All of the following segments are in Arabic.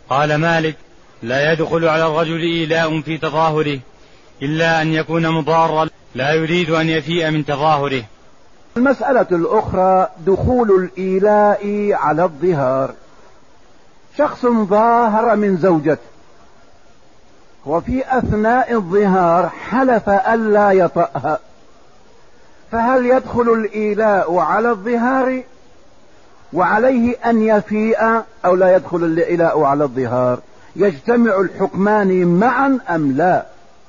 قال مالك: لا يدخل على الرجل إيلاء في تظاهره إلا أن يكون مضارا لا يريد أن يفيء من تظاهره. المسألة الأخرى دخول الإيلاء على الظهار. شخص ظاهر من زوجته وفي أثناء الظهار حلف ألا يطأها، فهل يدخل الإيلاء على الظهار وعليه أن يفيء أو لا يدخل الإيلاء على الظهار؟ يجتمع الحكمان معا أم لا؟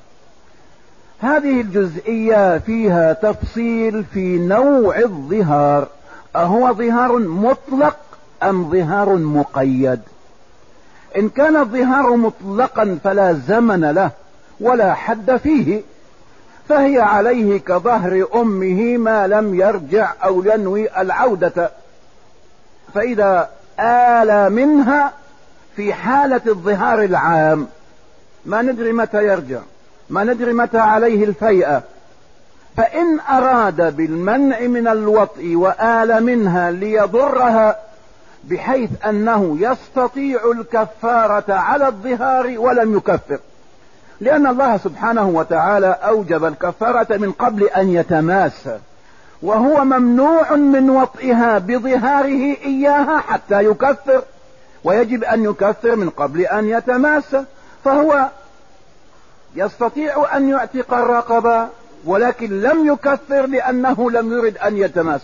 هذه الجزئية فيها تفصيل في نوع الظهار، أهو ظهار مطلق أم ظهار مقيد؟ إن كان الظهار مطلقا فلا زمن له ولا حد فيه، فهي عليه كظهر أمه ما لم يرجع أو ينوي العودة. فإذا آل منها في حالة الظهار العام ما ندري متى يرجع، ما ندري متى عليه الفيئة، فإن أراد بالمنع من الوطء وآل منها ليضرها بحيث أنه يستطيع الكفارة على الظهار ولم يكفر، لأن الله سبحانه وتعالى أوجب الكفارة من قبل أن يتماس، وهو ممنوع من وطئها بظهاره إياها حتى يكفر، ويجب أن يكفر من قبل أن يتماس. فهو يستطيع أن يعتق الرقبة ولكن لم يكفر لأنه لم يرد أن يتماس،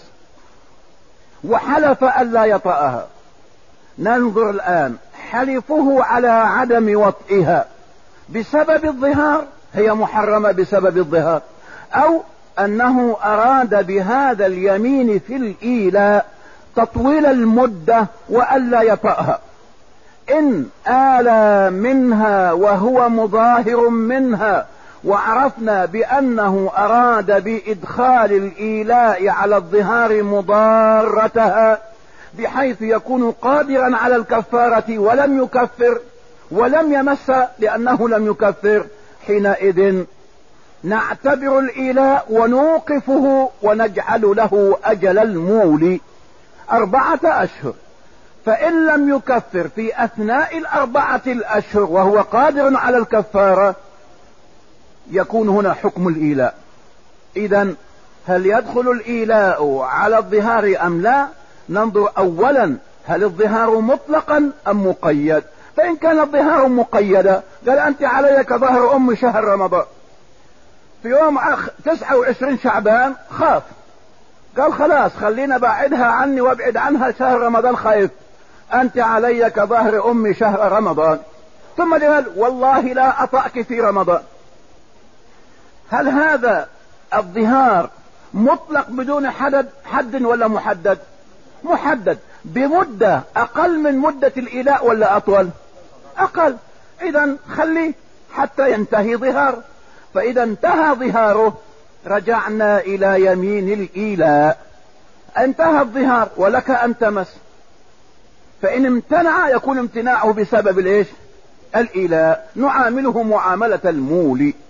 وحلف ألا يطأها. ننظر الآن، حلفه على عدم وطئها بسبب الظهار، هي محرمة بسبب الظهار، أو أنه أراد بهذا اليمين في الإيلاء تطويل المدة وألا يطأها. إن آل منها وهو مظاهر منها وعرفنا بأنه أراد بإدخال الإيلاء على الظهار مضارتها بحيث يكون قادرا على الكفارة ولم يكفر ولم يمس لأنه لم يكفر، حينئذ نعتبر الإيلاء ونوقفه ونجعل له أجل المولي 4 أشهر. فإن لم يكفر في أثناء 4 الأشهر وهو قادر على الكفارة يكون هنا حكم الإيلاء. إذن هل يدخل الإيلاء على الظهار أم لا؟ ننظر أولا هل الظهار مطلقا أم مقيد. فإن كان الظهار مقيدا قال أنت علي كظهر أم شهر رمضان، في يوم 29 شعبان خاف، قال خلاص خلينا بعدها عني وابعد عنها شهر رمضان، خايف، أنت علي كظهر أم شهر رمضان، ثم قال والله لا أطأك في رمضان. هل هذا الظهار مطلق بدون حد ولا محدد؟ محدد بمدة أقل من مدة الإيلاء ولا أطول؟ أقل. إذا خليه حتى ينتهي ظهار، فإذا انتهى ظهاره رجعنا إلى يمين الإيلاء. انتهى الظهار ولك أن تمس، فإن امتنع يكون امتناعه بسبب الإيش؟ الإيلاء، نعامله معاملة المولي.